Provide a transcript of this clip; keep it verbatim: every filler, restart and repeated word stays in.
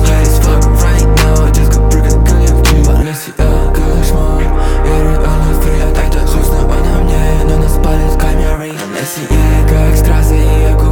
high as fuck right now. Детка, прыгай, как я в тюрьме. Если я кошмар, я реально фри. Я так-то грустно, она мне, но нас палит камерой. Если я как страсти, я